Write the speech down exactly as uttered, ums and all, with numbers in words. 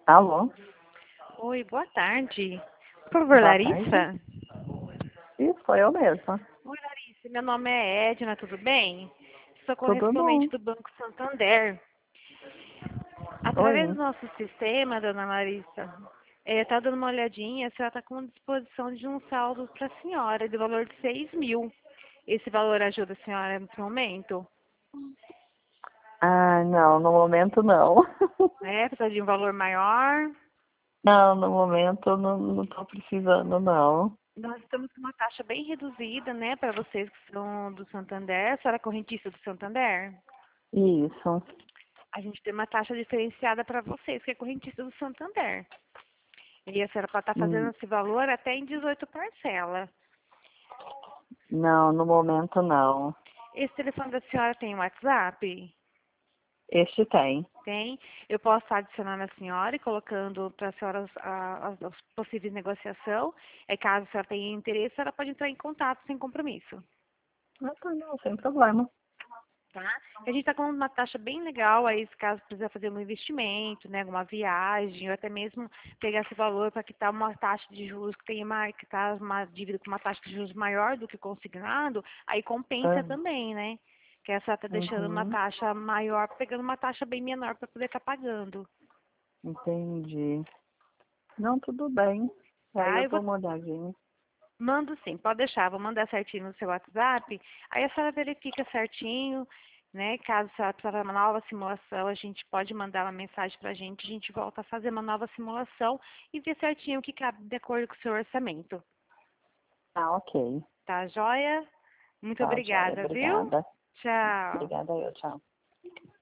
Alô? Oi, boa tarde. Por favor, Boa tarde. Larissa? Isso, sou eu mesma. Oi, Larissa. Meu nome é Edna, tudo bem? Sou Tudo correspondente bom? do Banco Santander. Através do Oi. nosso sistema, dona Larissa, está dando uma olhadinha, a senhora está com disposição de um saldo para a senhora, de valor de seis mil. Esse valor ajuda a senhora nesse momento? Ah, não, no momento não. Né? Precisa de um valor maior? Não, no momento não, não tô precisando, não. Nós estamos com uma taxa bem reduzida, né, para vocês que são do Santander. A senhora é correntista do Santander? Isso. A gente tem uma taxa diferenciada para vocês, que é correntista do Santander. E a senhora pode estar fazendo Hum, esse valor até em dezoito parcelas. Não, no momento não. Esse telefone da senhora tem WhatsApp? Este tem. Tem. Eu posso estar adicionando a senhora e colocando para a senhora as, as, as possíveis negociação. É caso a senhora tenha interesse, a senhora pode entrar em contato sem compromisso. Ah, tá, não, sem problema. Tá? A gente está com uma taxa bem legal aí, se caso precisar fazer um investimento, né, alguma viagem, ou até mesmo pegar esse valor para quitar uma taxa de juros que tenha mais, que tá uma dívida com uma taxa de juros maior do que o consignado, aí compensa Ah, também, né? Que essa está deixando uma uhum, taxa maior, pegando uma taxa bem menor para poder estar pagando. entendi. Não, tudo bem. Aí Tá? eu Eu dou vou, uma olhadinha. mando sim, pode deixar, vou mandar certinho no seu WhatsApp, aí a senhora verifica certinho, né? Caso a senhora precisar de uma nova simulação, a gente pode mandar uma mensagem para a gente, a gente volta a fazer uma nova simulação e ver certinho o que cabe de acordo com o seu orçamento. Ah, ok. Tá joia? Muito Tá, joia. obrigada, viu? Obrigada. Tchau. Obrigada eu, tchau.